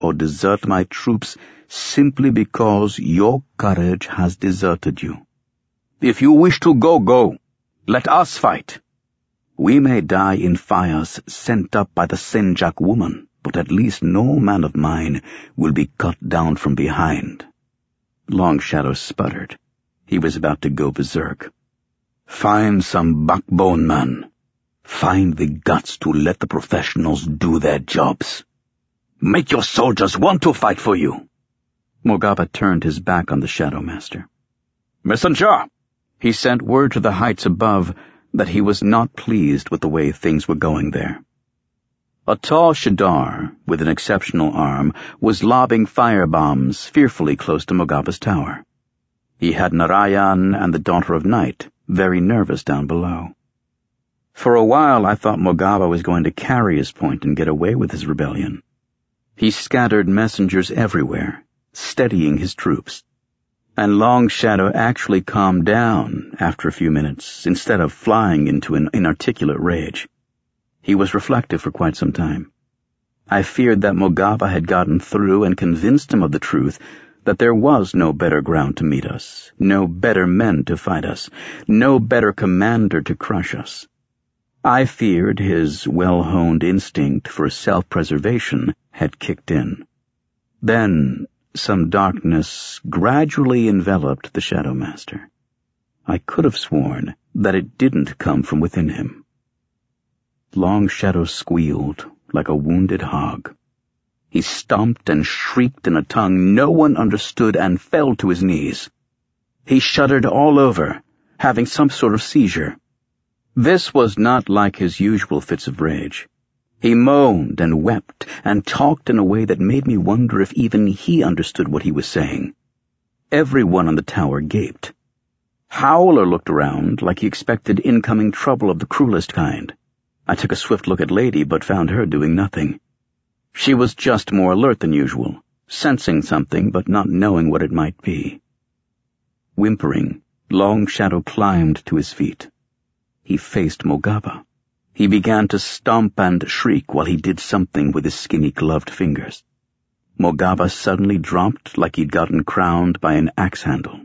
or desert my troops simply because your courage has deserted you. If you wish to go, go. Let us fight. We may die in fires sent up by the Senjak woman, but at least no man of mine will be cut down from behind." Long Shadow sputtered. He was about to go berserk. "Find some backbone, man. Find the guts to let the professionals do their jobs. Make your soldiers want to fight for you." Mogaba turned his back on the Shadow Master. "Messenger!" He sent word to the heights above that he was not pleased with the way things were going there. A tall Shadar, with an exceptional arm, was lobbing firebombs fearfully close to Mogaba's tower. He had Narayan and the Daughter of Night very nervous down below. For a while I thought Mogaba was going to carry his point and get away with his rebellion. He scattered messengers everywhere, steadying his troops, and Long Shadow actually calmed down after a few minutes instead of flying into an inarticulate rage. He was reflective for quite some time. I feared that Mogaba had gotten through and convinced him of the truth that there was no better ground to meet us, no better men to fight us, no better commander to crush us. I feared his well-honed instinct for self-preservation had kicked in. Then some darkness gradually enveloped the Shadow Master. I could have sworn that it didn't come from within him. Long Shadow squealed like a wounded hog. He stomped and shrieked in a tongue no one understood and fell to his knees. He shuddered all over, having some sort of seizure. This was not like his usual fits of rage. He moaned and wept and talked in a way that made me wonder if even he understood what he was saying. Everyone on the tower gaped. Howler looked around like he expected incoming trouble of the cruelest kind. I took a swift look at Lady, but found her doing nothing. She was just more alert than usual, sensing something but not knowing what it might be. Whimpering, Long Shadow climbed to his feet. He faced Mogaba. He began to stomp and shriek while he did something with his skinny gloved fingers. Mogaba suddenly dropped like he'd gotten crowned by an axe handle.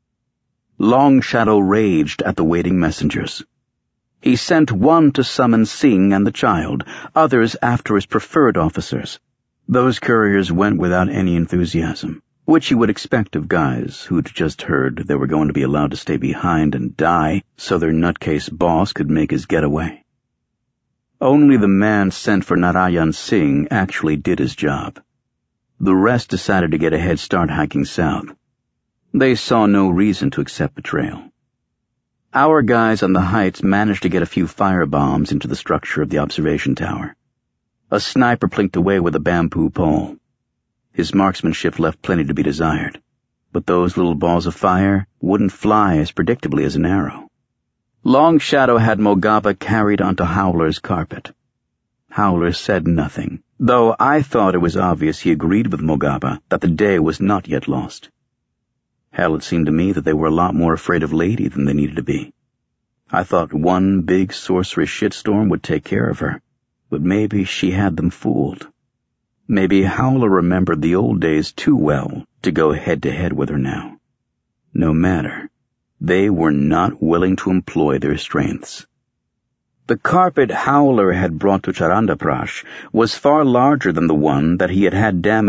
Long Shadow raged at the waiting messengers. He sent one to summon Singh and the child, others after his preferred officers. Those couriers went without any enthusiasm, which you would expect of guys who'd just heard they were going to be allowed to stay behind and die so their nutcase boss could make his getaway. Only the man sent for Narayan Singh actually did his job. The rest decided to get a head start hiking south. They saw no reason to accept betrayal. Our guys on the heights managed to get a few firebombs into the structure of the observation tower. A sniper plinked away with a bamboo pole. His marksmanship left plenty to be desired, but those little balls of fire wouldn't fly as predictably as an arrow. Long Shadow had Mogaba carried onto Howler's carpet. Howler said nothing, though I thought it was obvious he agreed with Mogaba that the day was not yet lost. Hell, it seemed to me that they were a lot more afraid of Lady than they needed to be. I thought one big sorceress shitstorm would take care of her, but maybe she had them fooled. Maybe Howler remembered the old days too well to go head-to-head with her now. No matter, they were not willing to employ their strengths. The carpet Howler had brought to Charandaprash was far larger than the one that he had damaged